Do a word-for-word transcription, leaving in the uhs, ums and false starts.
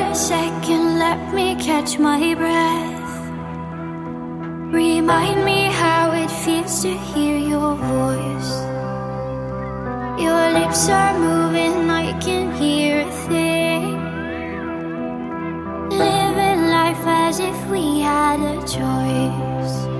a second, let me catch my breath. Remind me how it feels to hear your voice. Your lips are moving, I can hear a thing. Living life as if we had a choice.